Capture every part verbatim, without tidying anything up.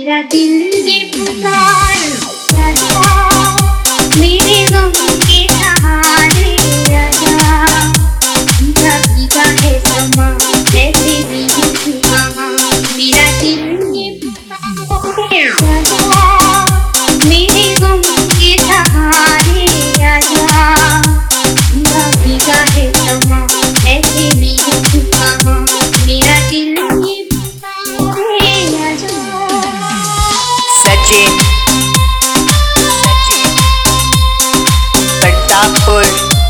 मेरा दिल ये पुकार आजा, मेरे गम के सहारे आजा। भीगा भीगा है समा जैसे भीगी वहाँ, मेरा दिल ये पुकार आजा, मेरे गम के सहारे आजा। भीगा भीगा है समा जैसे भीगी वहाँ, मेरा दिल ये सचिन सचिन प्रतापपुर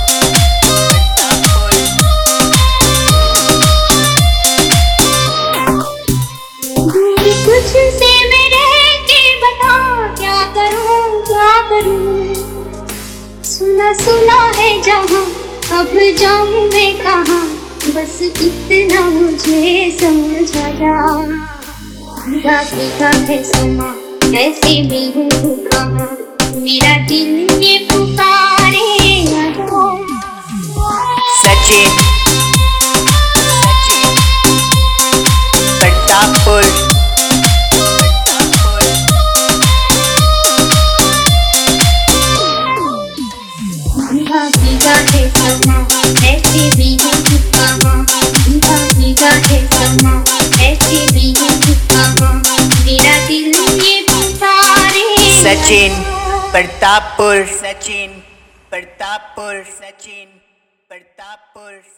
कुछ से मैं रह के बता क्या करूं क्या करूं। सुना सुना है जहां अब जाऊं मैं कहां, बस इतना मुझे समझ आया। भीगा भीगा है समा ऐसे भी हूँ कहाँ, मेरा दिल ये पुकारे आजा। सचिन सचिन प्रतापपुर भीगा भीगा है समा ऐसे भी हूँ कहाँ, भीगा भीगा है समा ऐसे भी हूँ कहाँ, मेरा दिल ये पुकारे। सचिन प्रतापपुर सचिन प्रतापपुर सचिन प्रतापपुर।